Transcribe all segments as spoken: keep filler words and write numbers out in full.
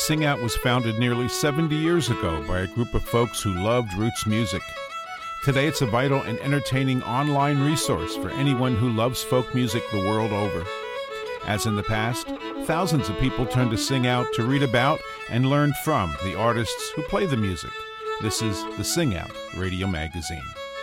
Sing Out was founded nearly seventy years ago by a group of folks who loved roots music. Today it's a vital and entertaining online resource for anyone who loves folk music the world over. As in the past, thousands of people turn to Sing Out to read about and learn from the artists who play the music. This is the Sing Out Radio Magazine.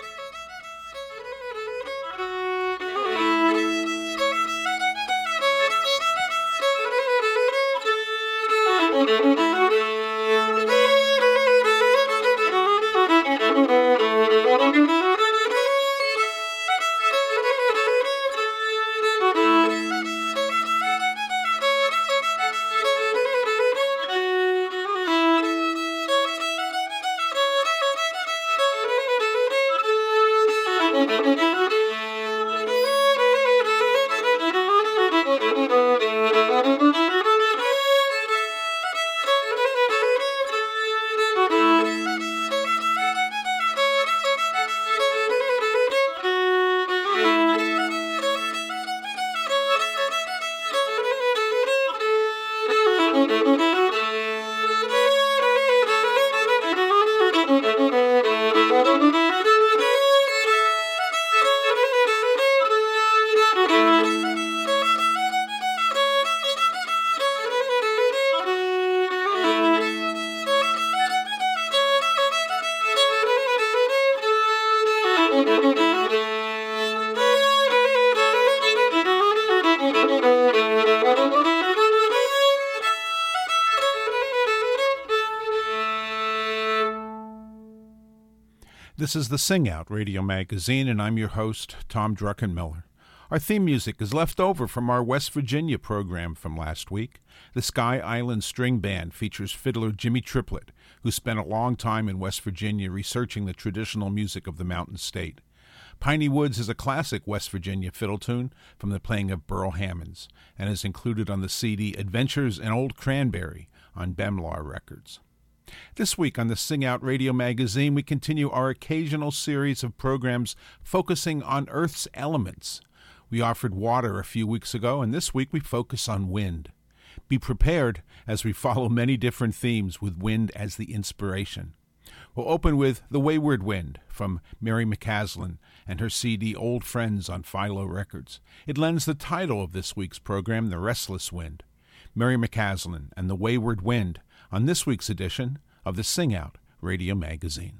This is the Sing Out Radio Magazine, and I'm your host, Tom Druckenmiller. Our theme music is left over from our West Virginia program from last week. The Sky Island String Band features fiddler Jimmy Triplett, who spent a long time in West Virginia researching the traditional music of the Mountain State. Piney Woods is a classic West Virginia fiddle tune from the playing of Burl Hammonds, and is included on the C D Adventures in Old Cranberry on Bemlar Records. This week on the Sing Out Radio Magazine, we continue our occasional series of programs focusing on Earth's elements. We offered water a few weeks ago, and this week we focus on wind. Be prepared as we follow many different themes with wind as the inspiration. We'll open with The Wayward Wind from Mary McCaslin and her C D Old Friends on Philo Records. It lends the title of this week's program, The Restless Wind. Mary McCaslin and The Wayward Wind on this week's edition of the Sing Out Radio Magazine.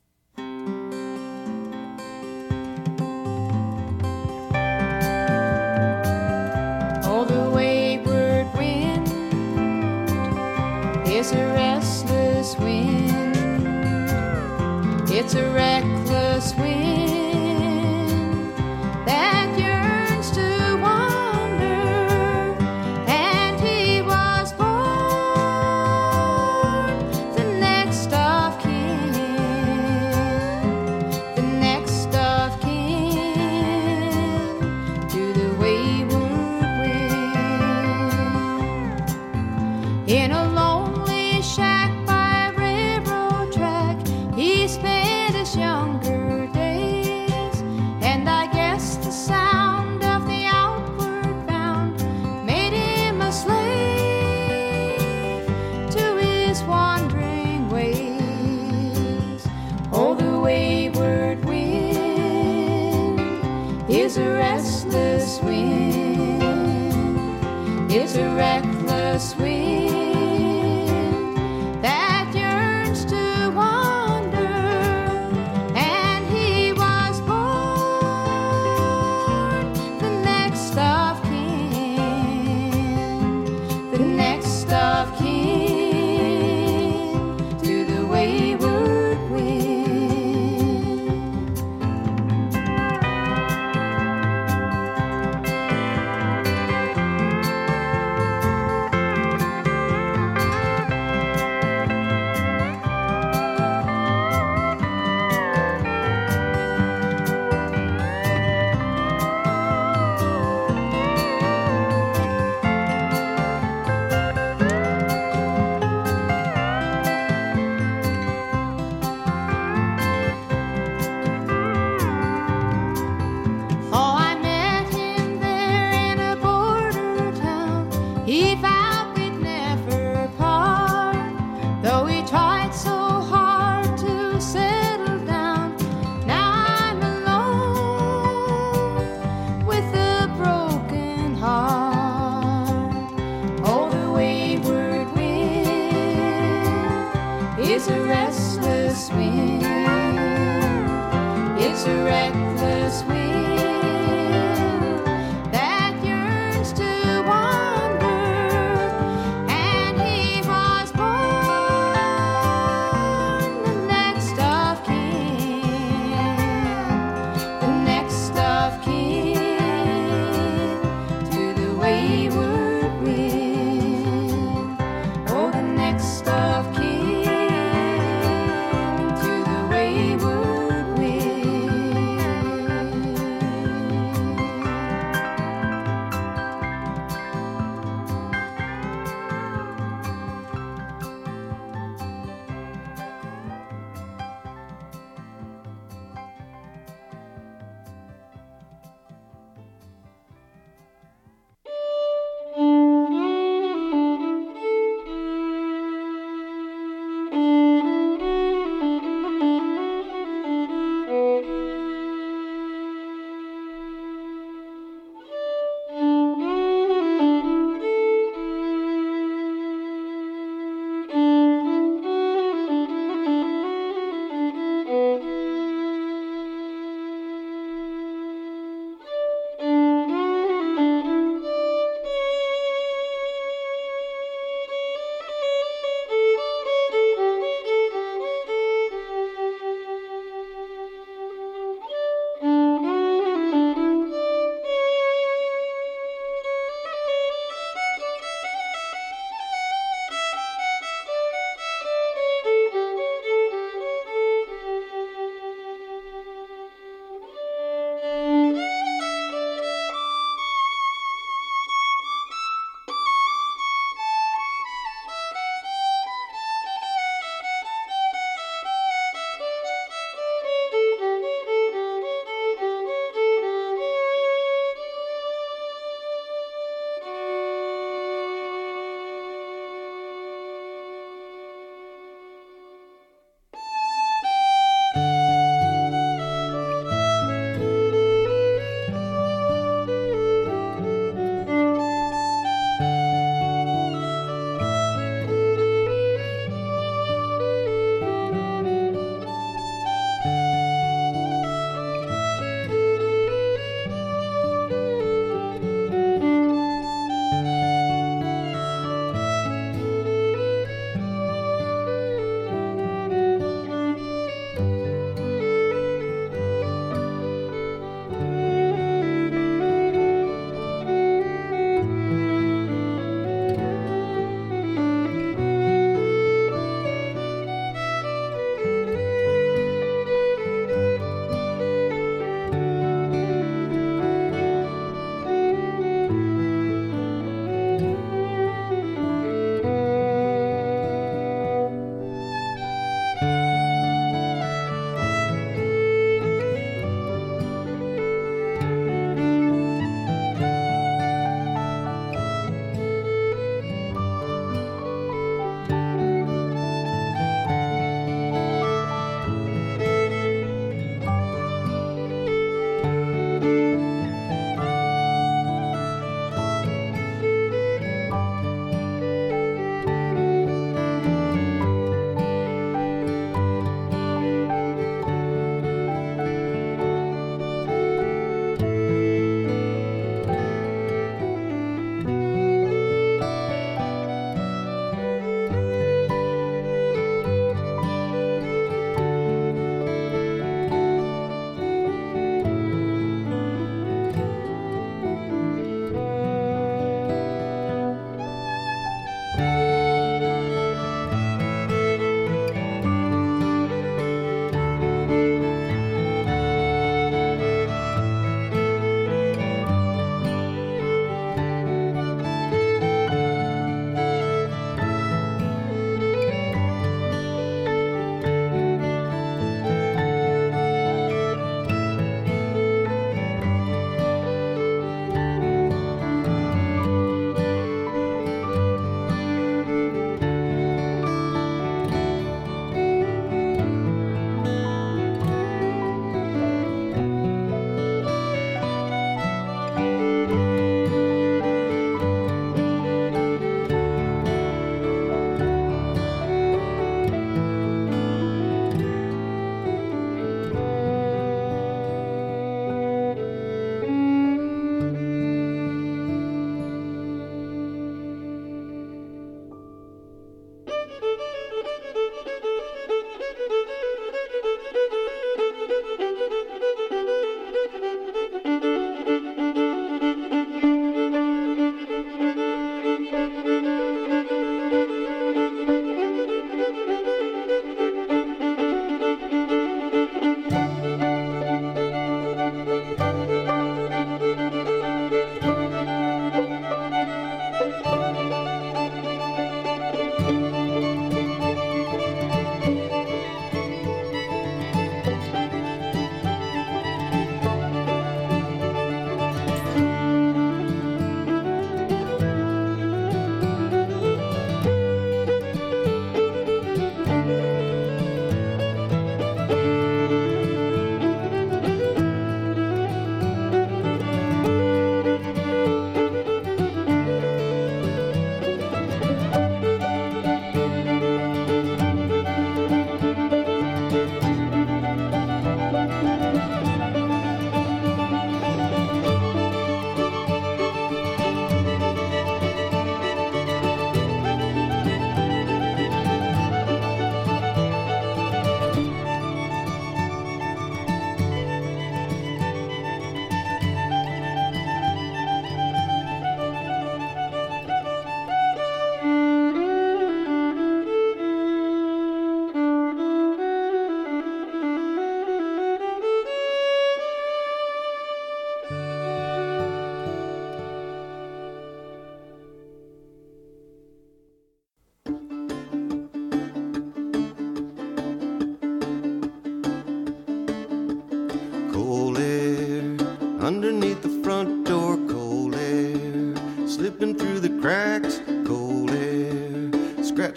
Oh, the wayward wind is a restless wind. It's a reckless wind that yearns to wander, and he was born the next of kin, the next of kin to the wayward wind. In a lonely shack by a railroad track, he spent his younger days, and I guess the sound of the outward bound made him a slave to his wandering ways. Oh, the wayward wind is a restless wind. It's a reckless wind that yearns to wander, and he was born the next of kin, the next of kin to the wayward wind. Wayward wind.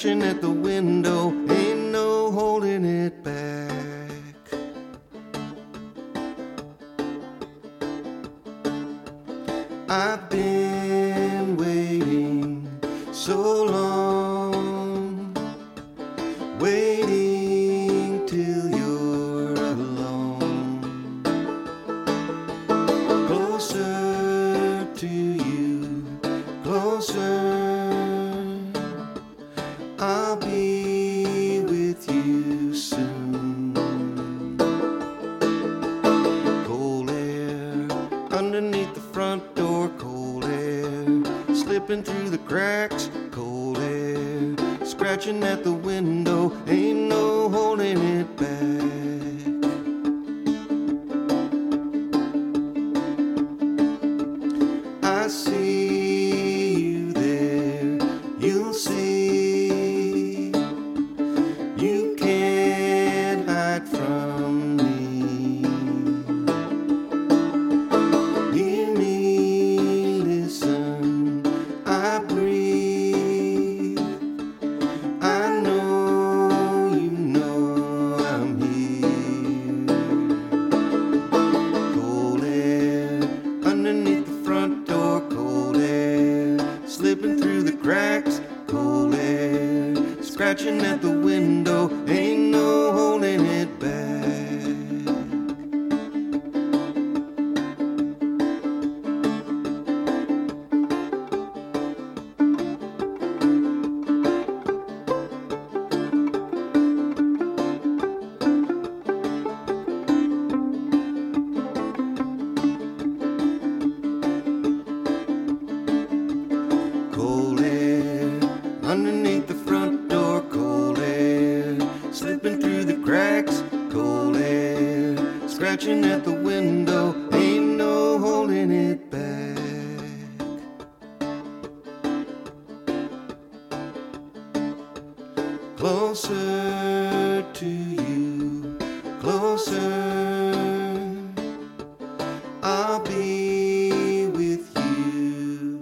scratching at the window, ain't no holding it back. I've been waiting so long, waiting till you're alone, closer to you, closer. I'll be with you soon. Cold air underneath the front door, cold air slipping through the cracks, cold air scratching at the window, ain't no holding it back. I see you there, you'll see, you can't hide from me. Hear me, listen, I breathe, I know you know I'm here. Cold air underneath the front door, cold air slipping through the cracks, cold air scratching at the window, ain't no holding it back. Cold air underneath the front door, cold air slipping through the cracks, cold air scratching at the window, ain't no holding it back. Closer to you, closer, I'll be with you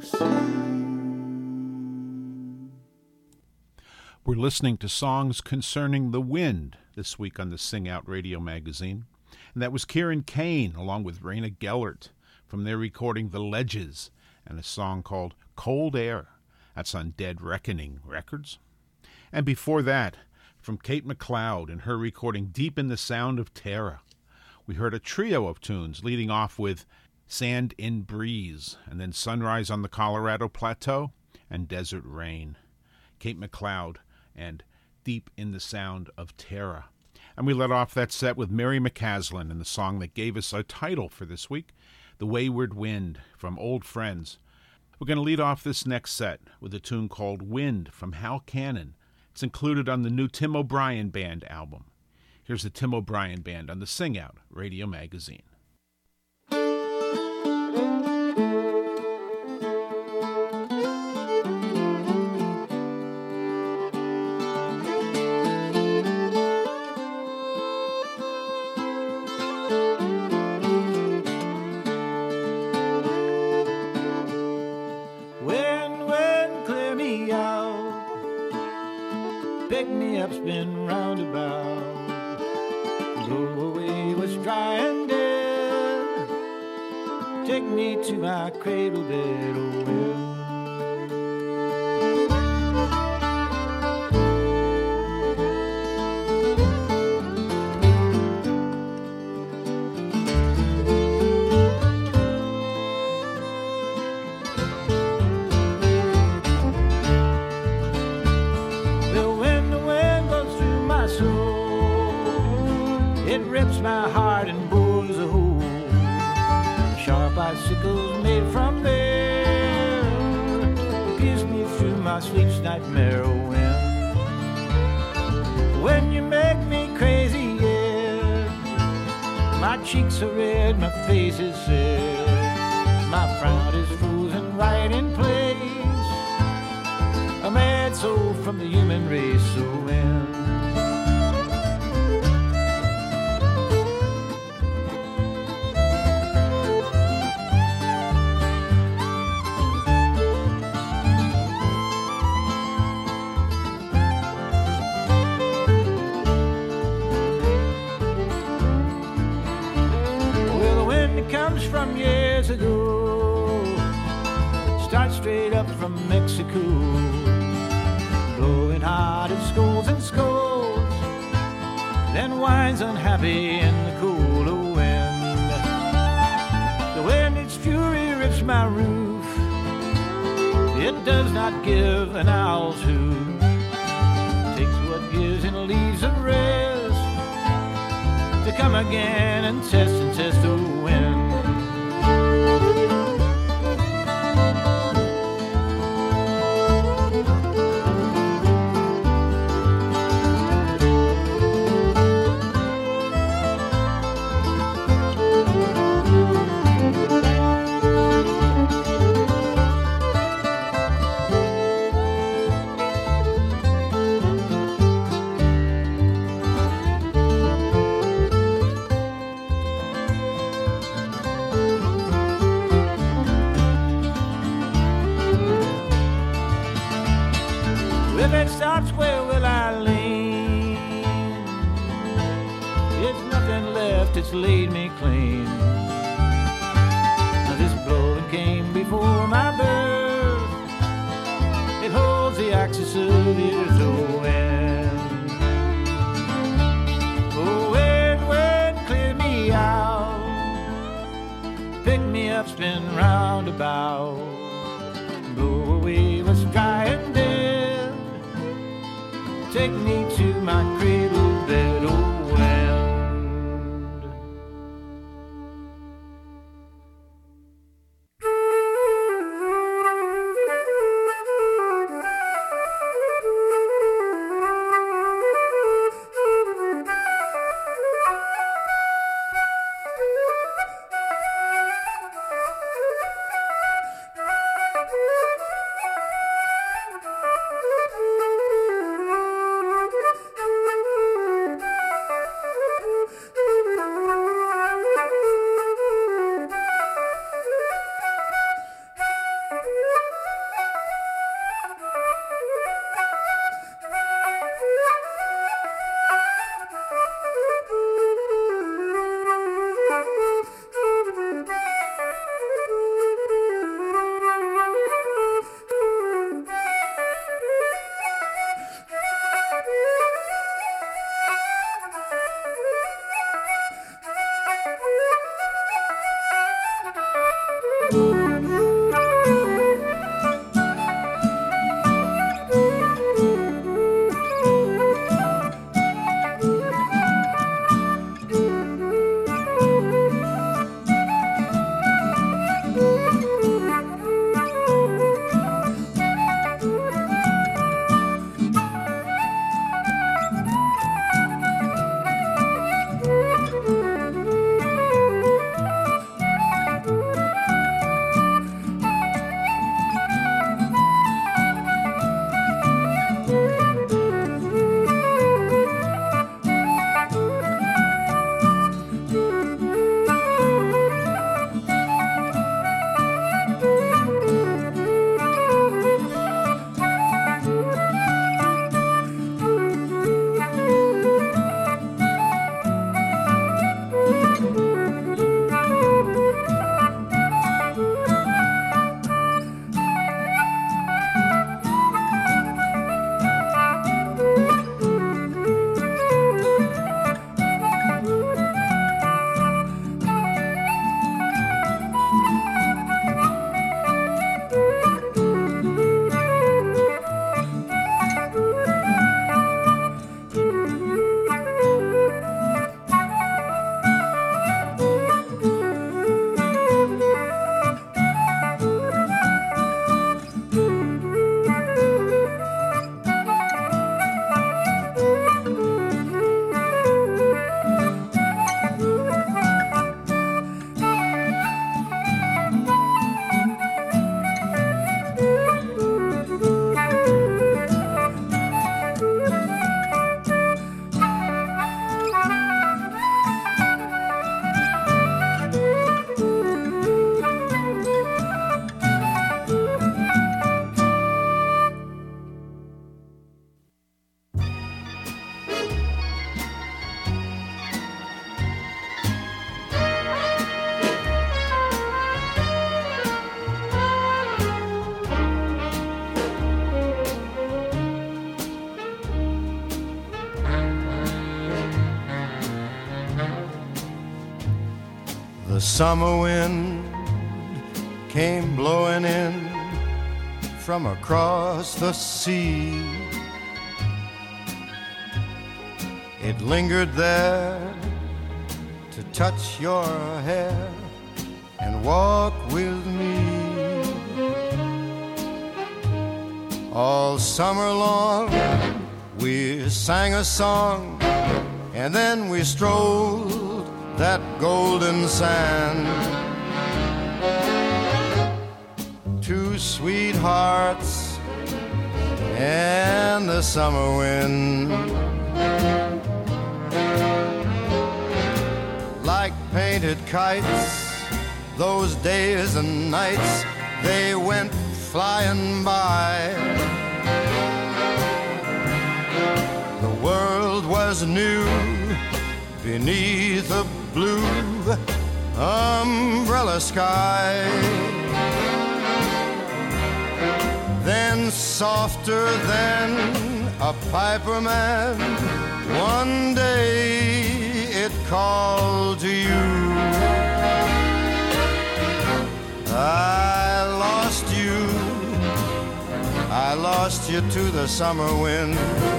soon. We're listening to songs concerning the wind this week on the Sing Out Radio magazine. And that was Kieran Kane along with Raina Gellert from their recording The Ledges and a song called Cold Air. That's on Dead Reckoning Records. And before that, from Kate McLeod and her recording Deep in the Sound of Terra, we heard a trio of tunes leading off with Sand in Breeze and then Sunrise on the Colorado Plateau and Desert Rain. Kate McLeod and Deep in the Sound of Terra. And we let off that set with Mary McCaslin and the song that gave us our title for this week, The Wayward Wind from Old Friends. We're going to lead off this next set with a tune called Wind from Hal Cannon. It's included on the new Tim O'Brien Band album. Here's the Tim O'Brien Band on the Sing Out Radio magazine. Pick-me-up's been roundabout. Blow away what's dry and dead. Take me to my cradle bed, oh well. My heart and bores a hole. Sharp icicles made from there pierce me through my sleep's nightmare, oh when. When you make me crazy, yeah. My cheeks are red, my face is sad. My frown is frozen right in place. A mad soul from the human race, oh when. from Mexico, blowing hot at scolds and scolds, then whines unhappy in the cooler wind. The wind, its fury rips my roof, it does not give an owl's hoot, takes what gives and leaves the rest, to come again and test and test the wind. If it stops, where will I lean? It's nothing left, it's laid me clean. Now this blowing came before my birth, it holds the axis of the earth, oh wind. Oh wind, wind, clear me out, pick me up, spin round about, blow away what's dry and dead, take me to my cradle bed, oh wind. The summer wind came blowing in from across the sea. It lingered there to touch your hair and walk with me. All summer long we sang a song, and then we strolled that golden sand. Two sweethearts and the summer wind, like painted kites, those days and nights, they went flying by. The world was new beneath a blue umbrella sky. Then softer than a piper man, one day it called to you. I lost you, I lost you to the summer wind.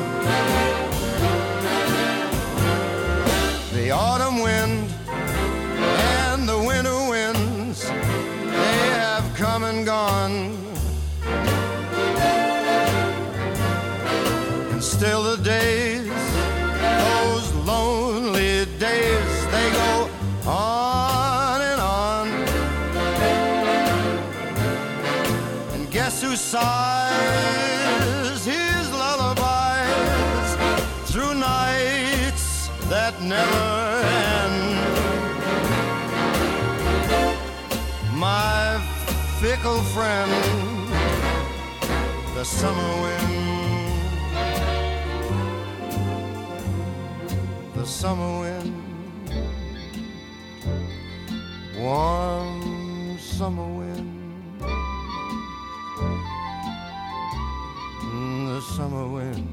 The autumn wind and the winter winds, they have come and gone. And still the days, those lonely days, they go on and on. And guess who sighs his lullabies through nights that never end? My fickle friend, the summer wind. The summer wind, warm summer wind, the summer wind.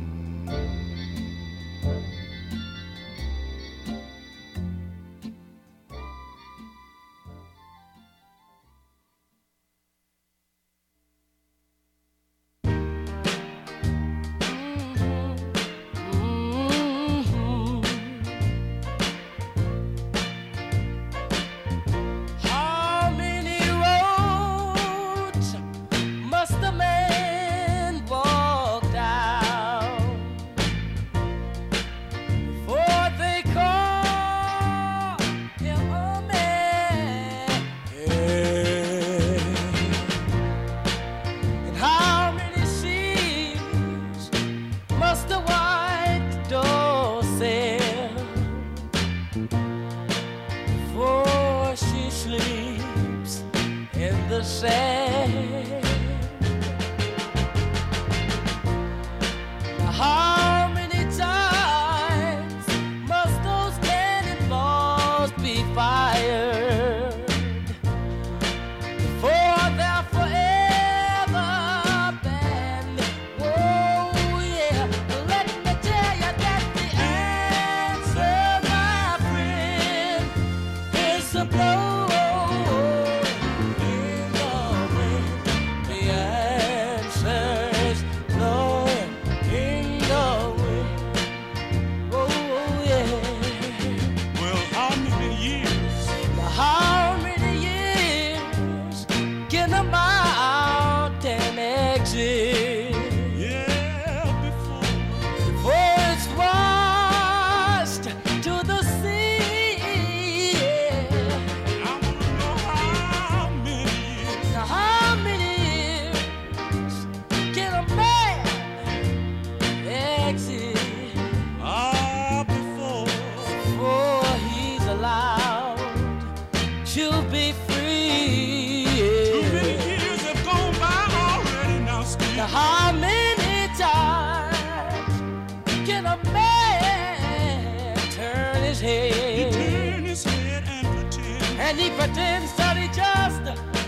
And he pretends that he just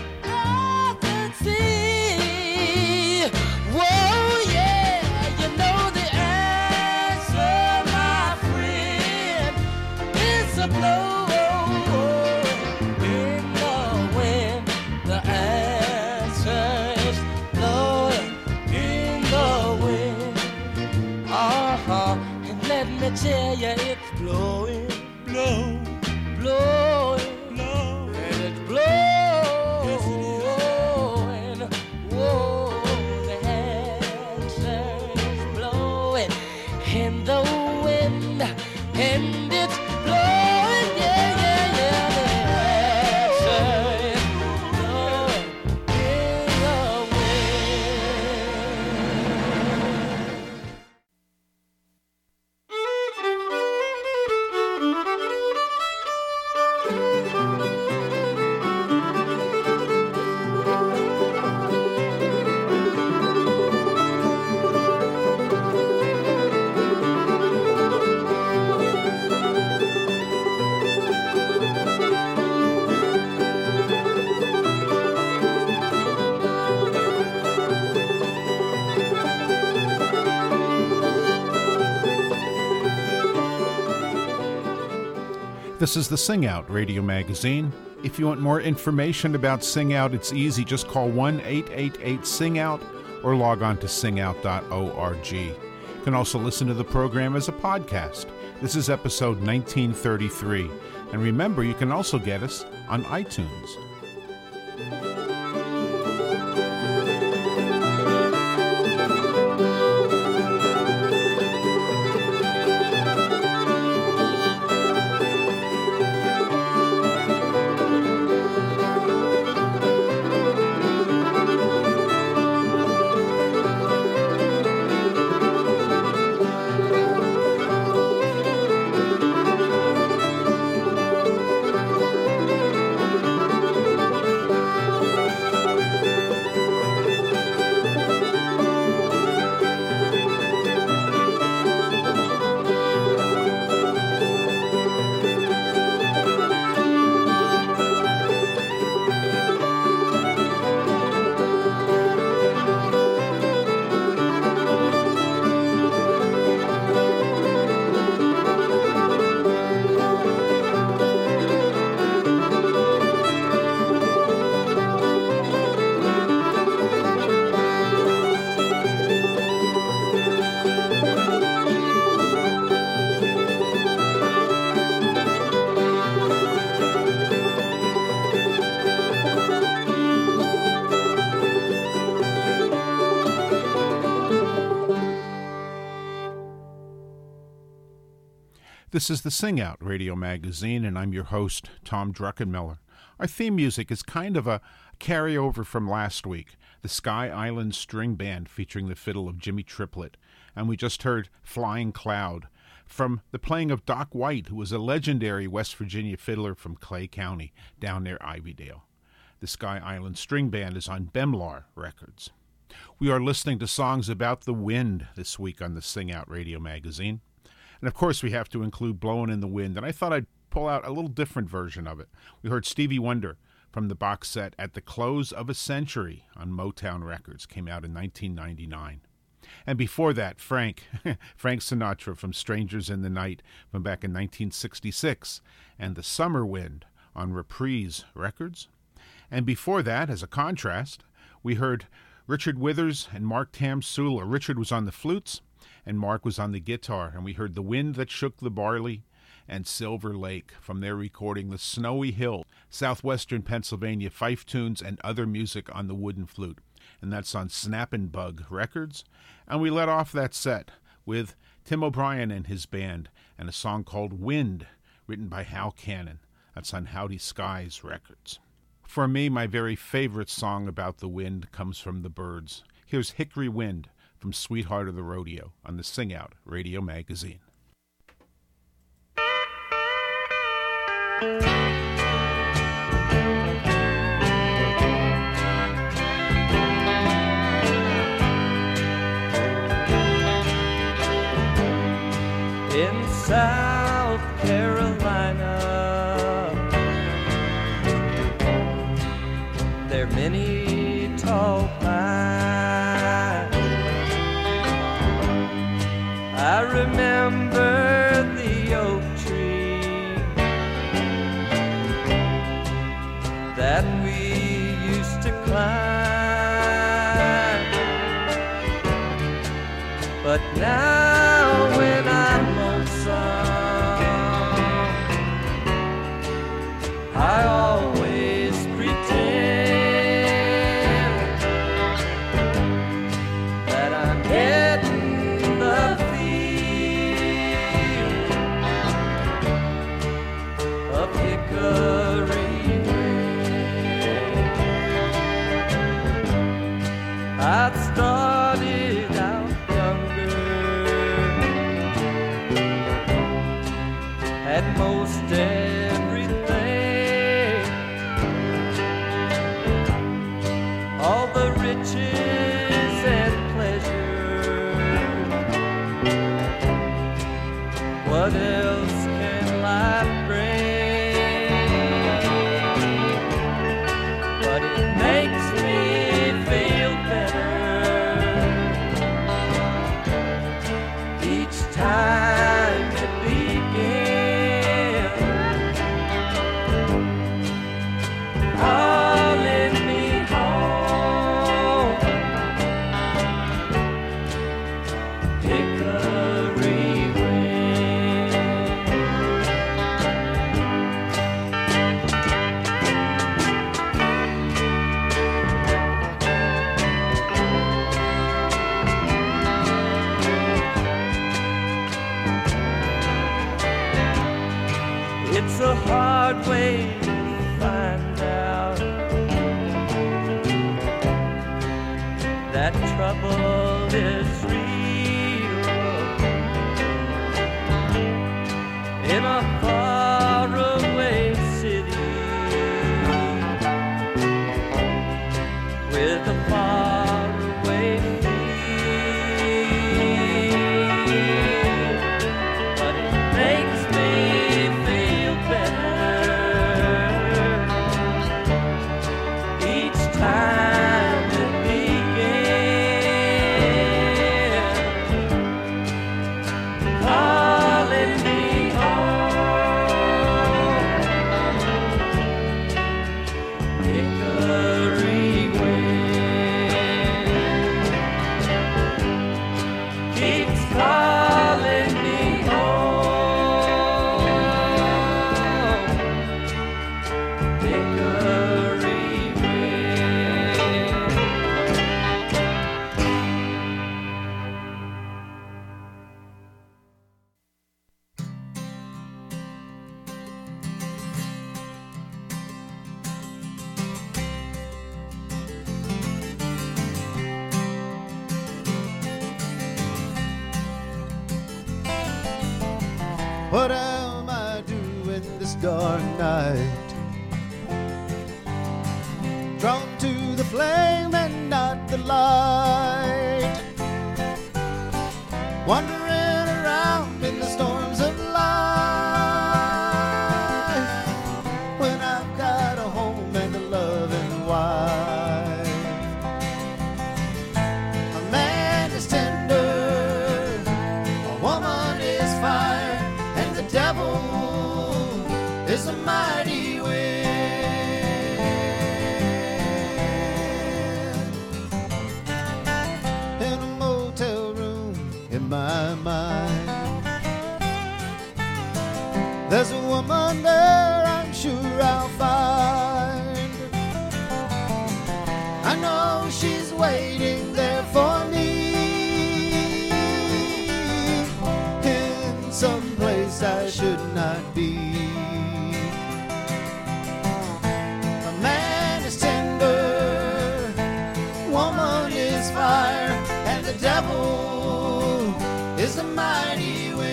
doesn't see. Whoa, yeah, you know the answer, my friend, is a blow. blowing, blow, blowing, blow. and it's blowing. Whoa, the answer's blowing in the wind, and it's blowing, yeah, yeah, yeah. The answer is blowing in the wind. This is the Sing Out radio magazine. If you want more information about Sing Out, it's easy. Just call one eight eight eight sing out or log on to sing out dot org. You can also listen to the program as a podcast. This is episode nineteen thirty-three. And remember, you can also get us on iTunes. This is the Sing Out radio magazine, and I'm your host, Tom Druckenmiller. Our theme music is kind of a carryover from last week, the Sky Island String Band featuring the fiddle of Jimmy Triplett, and we just heard Flying Cloud from the playing of Doc White, who was a legendary West Virginia fiddler from Clay County down near Ivydale. The Sky Island String Band is on Bemlar Records. We are listening to songs about the wind this week on the Sing Out radio magazine. And of course, we have to include Blowin' in the Wind, and I thought I'd pull out a little different version of it. We heard Stevie Wonder from the box set At the Close of a Century on Motown Records, came out in nineteen ninety-nine. And before that, Frank, Frank Sinatra from Strangers in the Night from back in nineteen sixty-six, and The Summer Wind on Reprise Records. And before that, as a contrast, we heard Richard Withers and Mark Tamsula. Richard was on the flutes, and Mark was on the guitar, and we heard The Wind That Shook the Barley and Silver Lake from their recording The Snowy Hill, Southwestern Pennsylvania Fife Tunes and Other Music on the Wooden Flute. And that's on Snappin' Bug Records. And we let off that set with Tim O'Brien and his band and a song called Wind, written by Hal Cannon. That's on Howdy Skies Records. For me, my very favorite song about the wind comes from the Byrds. Here's Hickory Wind from Sweetheart of the Rodeo on the Sing Out radio magazine. In South Carolina, there are many tall pines. I remember the oak tree that we used to climb, but now when I'm lonesome had most everything, all the riches and pleasure. What else can life bring? But it makes me feel better each time it begins, calling me home. Hickory wind. It's a hard way to find out that trouble is real in a faraway city with a faraway feel. But it makes me feel better each time it begins, calling me home. Hickory wind keeps calling me home. Hickory wind. What am I doing this dark night? Drawn to the flame and not the light, wandering around in the storms of life, when I've got a home and a loving wife. A man is tender, a woman is fire, and the devil is a mighty wind. In a motel room in my mind, there's a woman there I'm sure I'll find. I know she's waiting there for me in some place I should not be. A man is tender, woman is fire, and the devil is a mighty wind.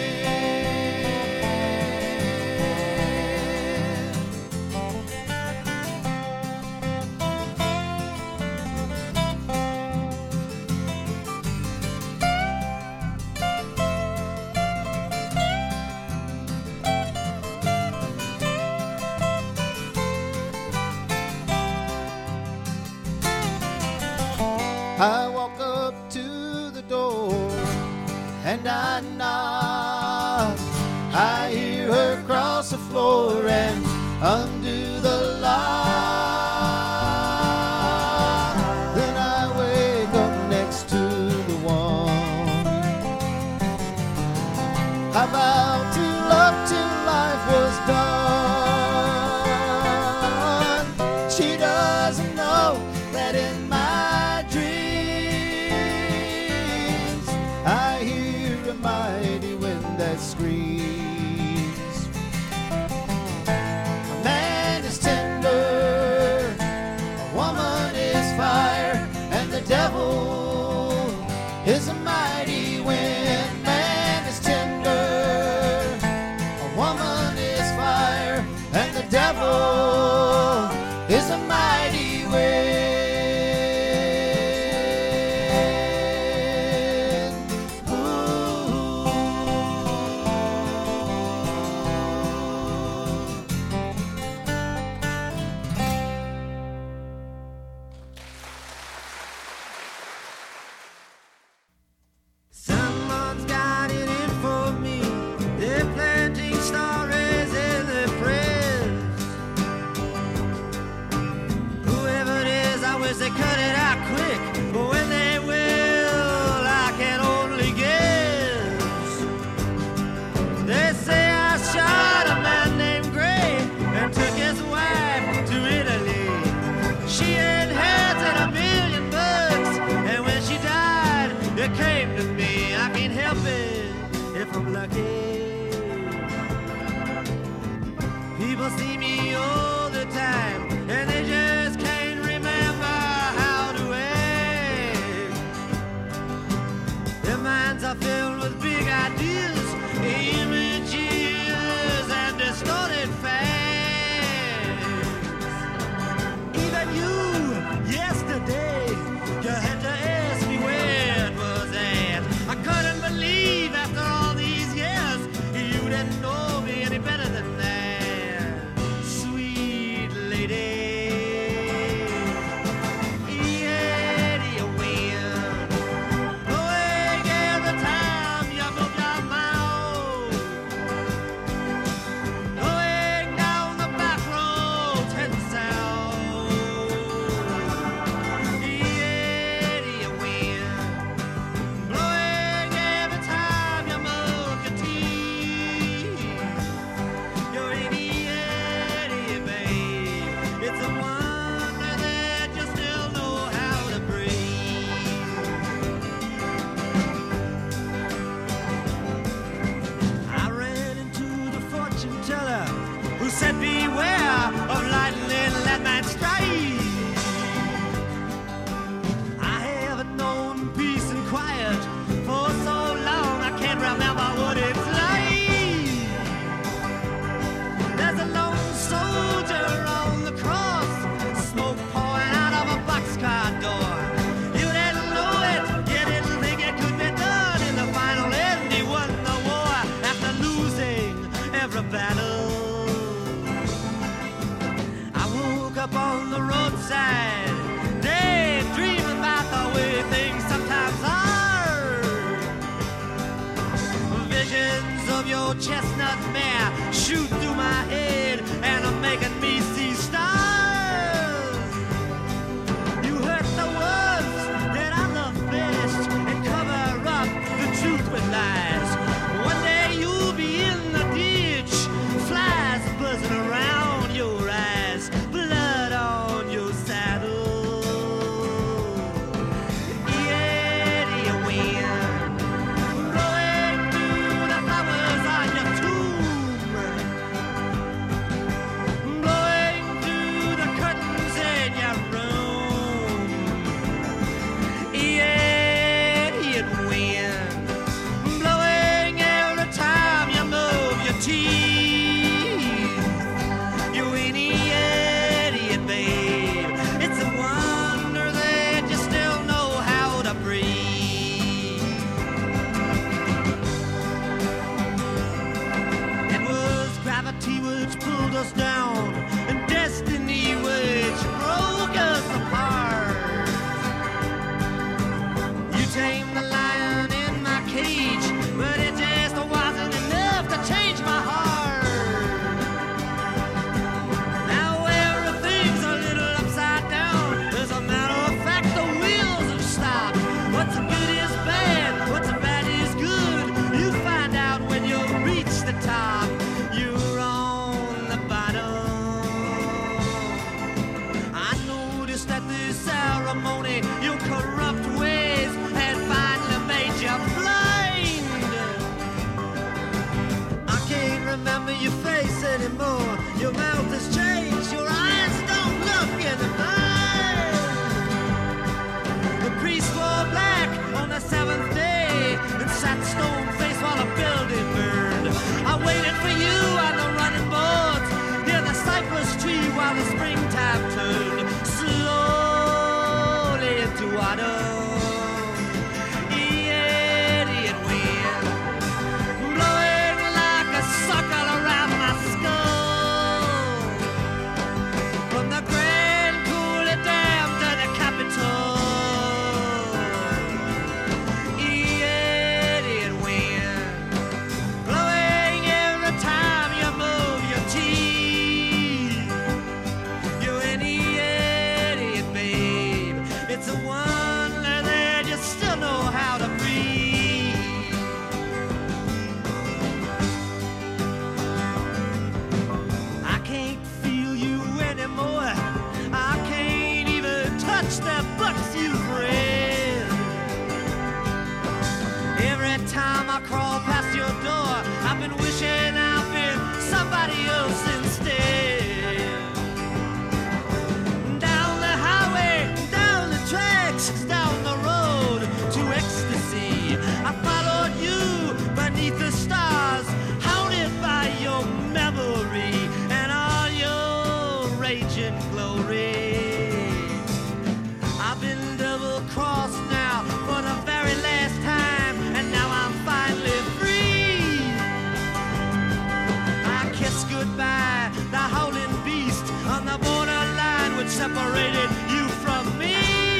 I walk up to the door and I knock. I hear her cross the floor and undo the lock. Then I wake up next to the one I vowed to love till life was done. She doesn't know that in my dreams I hear a mighty wind that screams. A man is People see me all the time, and they just can't remember how to act. Their minds are filled with big ideas, images, and distorted facts. Even you, yesterday, you had to ask me where it was at. I couldn't believe after all these years you didn't know me any better than that, sweet lady. Eddie wind, blowing every time you move your mouth, going down the back roads heading south. Eddie wind, blowing every time you move your teeth. You're an Eddie, babe. It's a wonder that you still know how to breathe. I ran into the fortune teller who said, beware of lightning, let man strike. I haven't known peace and quiet for so long I can't remember what it's like. There's a lone soldier on the cross, smoke pouring out of a boxcar door. You didn't know it, you didn't think it could be done. In the final end, he won the war after losing every battle. I woke up on the roadside, daydreaming about the way things sometimes are. Visions of your chestnut mare shoot through my head and are making me see stars. You hurt the ones that I love best and cover up the truth with lies. One day you'll be in the ditch, flies buzzing around your eyes, blood on your saddle. Eddie wind, blowing through the flowers on your tomb, blowing through the curtains in your room. Eddie wind, blowing every time you move your teeth. You ain't idiot, babe. It's a wonder that you still know how to breathe. It was gravity which pulled us down, and destiny which broke us apart. You tamed the lion in my cage, but it just wasn't enough to change my heart. Now everything's a little upside down. As a matter of fact, the wheels have stopped. What's good is bad, what's bad is good. You find out when you reach the top. You're on the bottom. I noticed at this ceremony your corrupt ways had finally made you blind. I can't remember your face anymore. Your mouth has changed, your eyes don't look any fine. The priest wore black on the seventh day and sat stone faced while the building burned. I waited for you on the running boards near the cypress tree while the springtime turned slowly into autumn. Idiot wind, blowing like a circle around my skull. From the Grand Coulee Dam to the Capitol. Idiot wind, blowing every time you move your teeth. You're an idiot. separated you from me.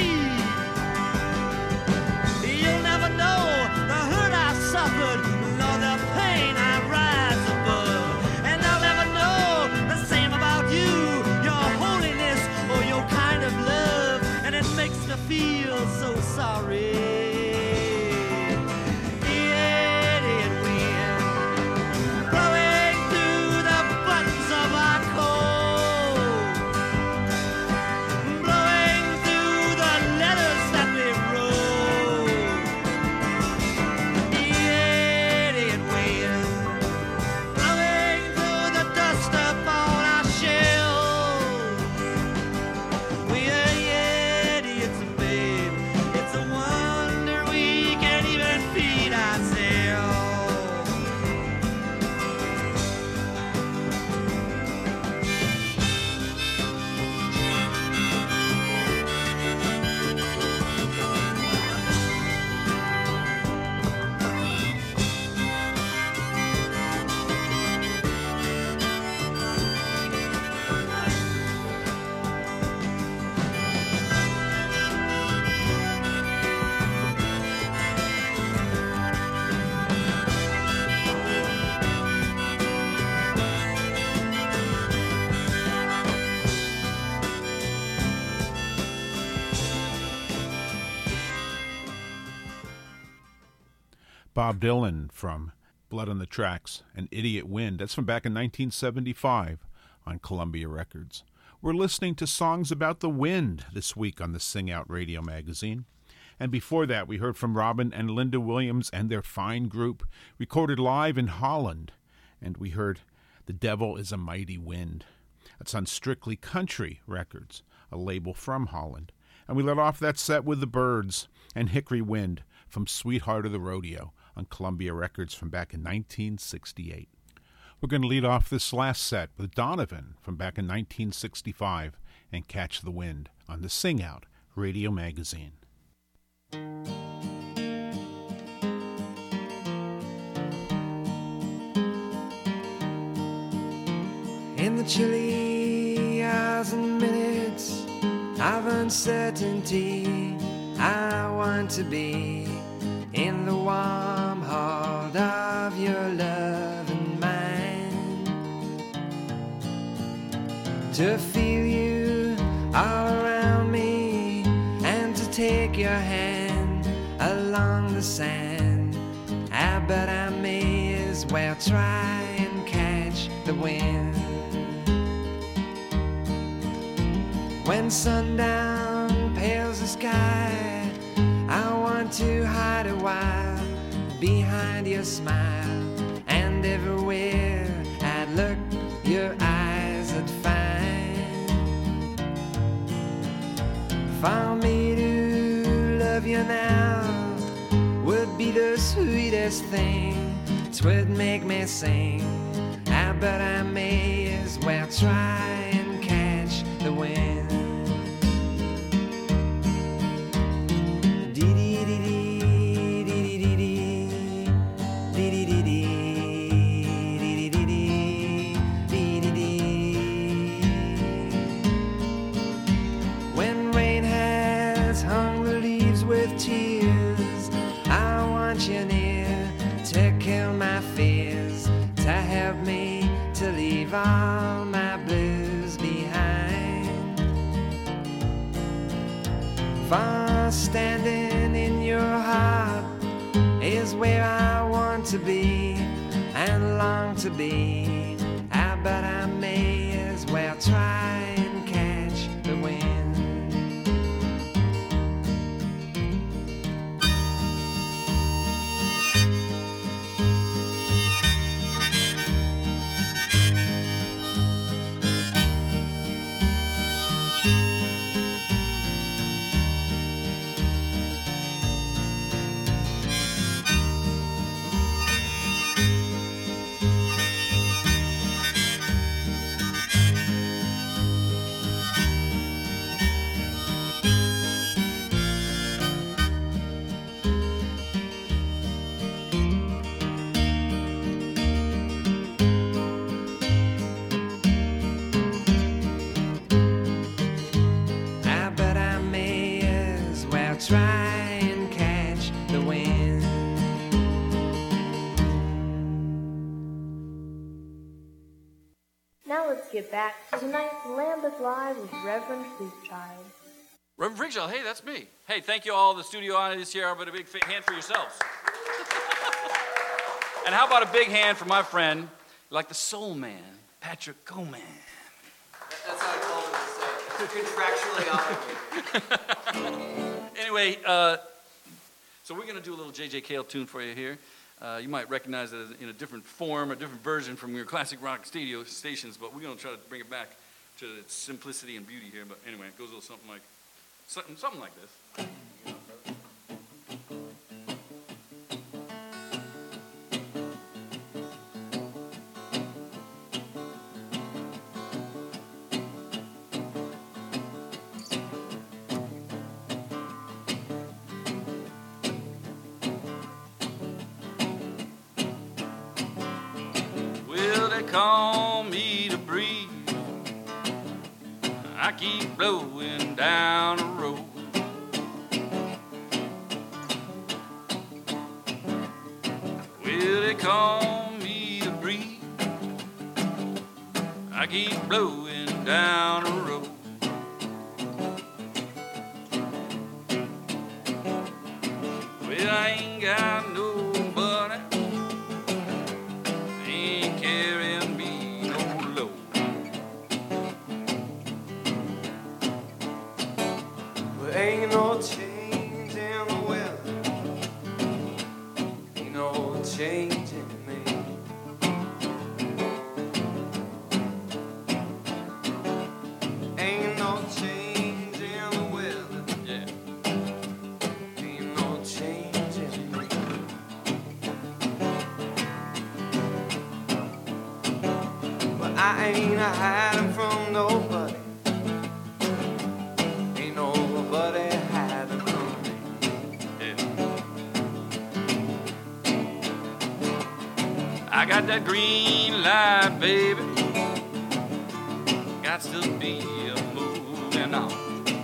You'll never know the hurt I suffered, nor the pain I rise above. And I'll never know the same about you, your holiness or your kind of love. And it makes me feel so sorry. Bob Dylan from Blood on the Tracks and Idiot Wind. That's from back in nineteen seventy-five on Columbia Records. We're listening to songs about the wind this week on the Sing Out Radio Magazine. And before that, we heard from Robin and Linda Williams and their fine group, recorded live in Holland. And we heard The Devil is a Mighty Wind. That's on Strictly Country Records, a label from Holland. And we let off that set with the Byrds and Hickory Wind from Sweetheart of the Rodeo on Columbia Records from back in nineteen sixty-eight. We're going to lead off this last set with Donovan from back in nineteen sixty-five and Catch the Wind on the Sing Out Radio Magazine. In the chilly hours and minutes of uncertainty, I want to be in the warm heart of your love and mine, to feel you all around me and to take your hand along the sand. I bet I may as well try and catch the wind. When sundown pales the sky, I want to hide a while behind your smile, and everywhere I'd look, your eyes I'd find. For me to love you now would be the sweetest thing. 'Twould make me sing. I bet I may as well try and catch the wind. All my blues behind. For standing in your heart is where I want to be and long to be. I bet I may as well try and catch the wind. let's get back to tonight's Lambeth Live with Reverend Freakchild. Reverend Freakchild, hey, that's me. Hey, thank you all, the studio audience here. How about a big hand for yourselves? And how about a big hand for my friend, like the soul man, Patrick Gomez. That's how I told him to say it. Contractually obligated. Anyway, uh, so we're going to do a little J J Cale tune for you here. Uh, you might recognize it in a different form, a different version from your classic rock studio stations, but we're going to try to bring it back to its simplicity and beauty here. But anyway, it goes a little something like something, something like this. Call me the breeze, I keep blowing down the road. Well, they call me the breeze, I keep blowing down the road. Well, I ain't got nobody, ain't carrying ain't no change in the weather, ain't no change in me. Ain't no change in the weather, yeah. Ain't no change in me. But I ain't a hiding from nobody. Nobody had a money. Yeah. I got that green light, baby. Got to be a moving on.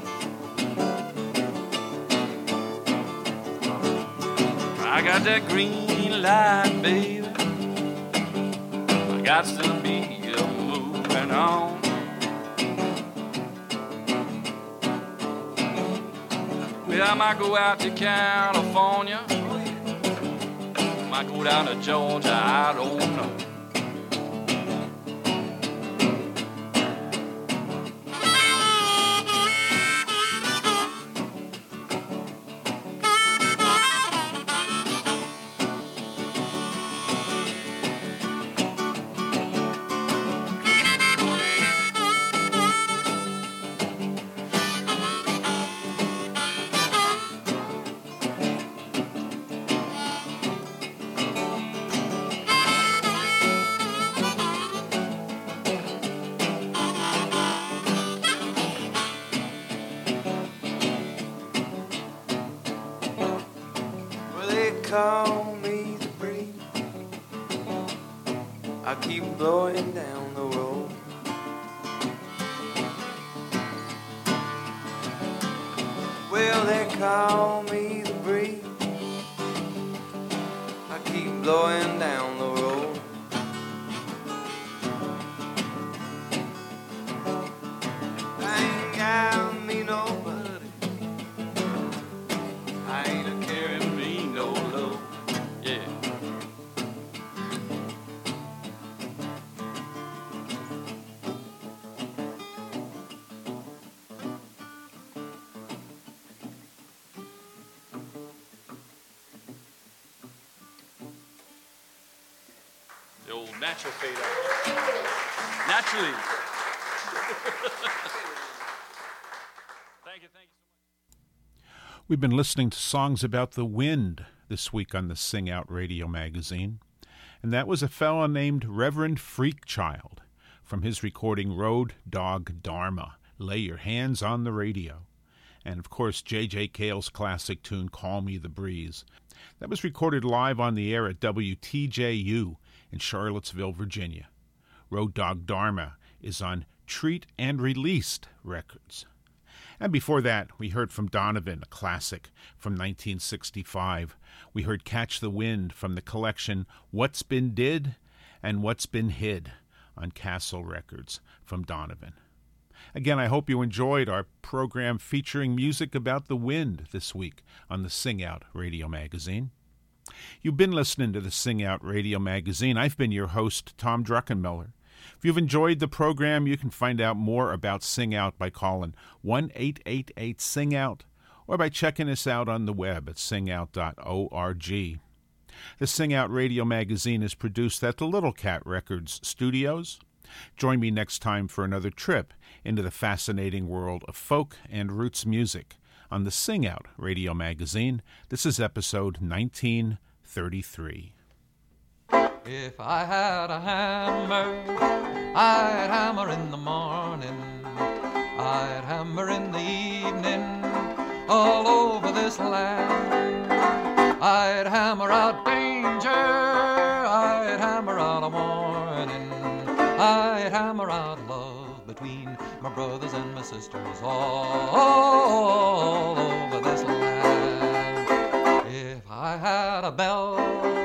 I got that green light, baby. I got to be a moving on. I might go out to California, might go down to Georgia, I don't know. Call me the breeze, I keep blowing down the road. Well, they call me the breeze, I keep blowing down the road. I ain't got me nobody, I ain't a carrying me no load. Yeah. The old natural fade out. Naturally. Thank you, thank you so much. We've been listening to songs about the wind this week on the Sing Out Radio magazine, and that was a fellow named Reverend Freakchild from his recording Road Dog Dharma, Lay Your Hands on the Radio, and of course J J Cale's classic tune Call Me the Breeze. That was recorded live on the air at W T J U in Charlottesville, Virginia. Road Dog Dharma is on Treat and Released Records. And before that, we heard from Donovan, a classic from nineteen sixty-five. We heard Catch the Wind from the collection What's Been Did and What's Been Hid on Castle Records from Donovan. Again, I hope you enjoyed our program featuring music about the wind this week on the Sing Out Radio Magazine. You've been listening to the Sing Out Radio Magazine. I've been your host, Tom Druckenmiller. If you've enjoyed the program, you can find out more about Sing Out by calling one eight eight eight sing out or by checking us out on the web at sing out dot org. The Sing Out Radio Magazine is produced at the Little Cat Records studios. Join me next time for another trip into the fascinating world of folk and roots music on the Sing Out Radio Magazine. This is episode nineteen thirty-three. If I had a hammer, I'd hammer in the morning, I'd hammer in the evening, all over this land. I'd hammer out danger, I'd hammer out a warning, I'd hammer out love between my brothers and my sisters all, all over this land. If I had a bell,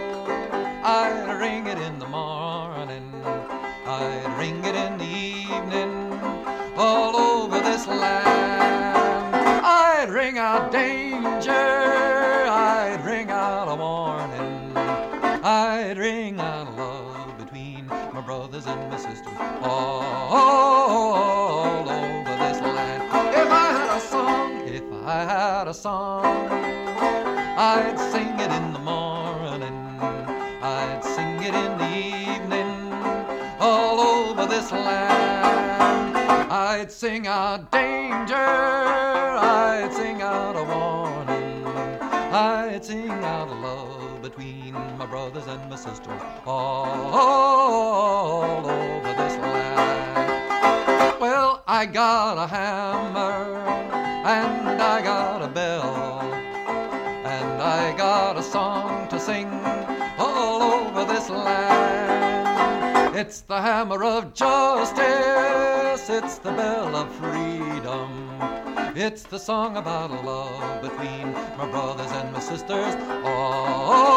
I'd ring it in the morning, I'd ring it in the evening, all over this land. I'd ring out danger, I'd ring out a warning, I'd ring out love between my brothers and my sisters all, all over this land. If I had a song, if I had a song, I'd sing it in the morning, I'd sing it in the evening, all over this land. I'd sing out danger, I'd sing out a warning, I'd sing out love between my brothers and my sisters all, all over this land. Well, I got a hammer, and I got a bell, and I got a song to sing all over this land. It's the hammer of justice, it's the bell of freedom, it's the song about love between my brothers and my sisters all